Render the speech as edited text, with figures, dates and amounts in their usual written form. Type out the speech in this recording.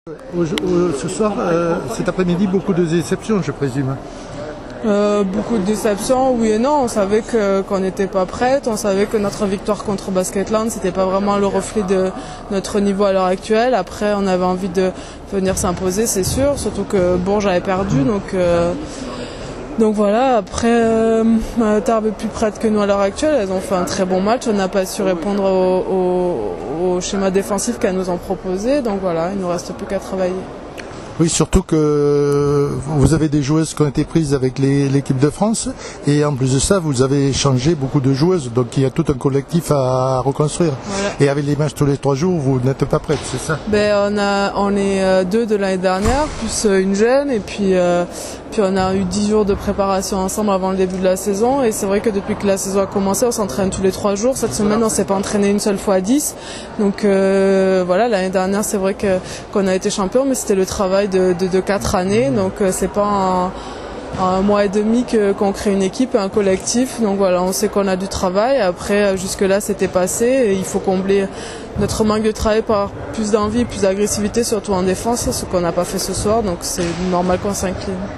Ce soir, cet après-midi, beaucoup de déceptions, je présume. Beaucoup de déceptions, oui et non. On savait qu'on n'était pas prête. On savait que notre victoire contre Basketland, c'était pas vraiment le reflet de notre niveau à l'heure actuelle. Après, on avait envie de venir s'imposer, c'est sûr. Surtout que Bourges avait perdu, donc voilà. Après, Tarbes est plus prête que nous à l'heure actuelle. Elles ont fait un très bon match. On n'a pas su répondre au schéma défensif qu'elles nous ont proposé. Donc voilà, il nous reste plus qu'à travailler. Oui, surtout que vous avez des joueuses qui ont été prises avec l'équipe de France et en plus de ça, vous avez changé beaucoup de joueuses, donc il y a tout un collectif à reconstruire. Voilà. Et avec les matchs tous les 3 jours, vous n'êtes pas prête, c'est ça? On est 2 de l'année dernière, plus une jeune, et puis on a eu 10 jours de préparation ensemble avant le début de la saison, et c'est vrai que depuis que la saison a commencé, on s'entraîne tous les 3 jours. Cette semaine, on s'est pas entraîné une seule fois à 10, donc voilà, l'année dernière, c'est vrai qu'on a été champion, mais c'était le travail de 4 années, donc c'est pas un mois et demi qu'on crée une équipe, un collectif. Donc voilà, on sait qu'on a du travail. Après, jusque-là, c'était passé. Et il faut combler notre manque de travail par plus d'envie, plus d'agressivité, surtout en défense, ce qu'on n'a pas fait ce soir. Donc c'est normal qu'on s'incline.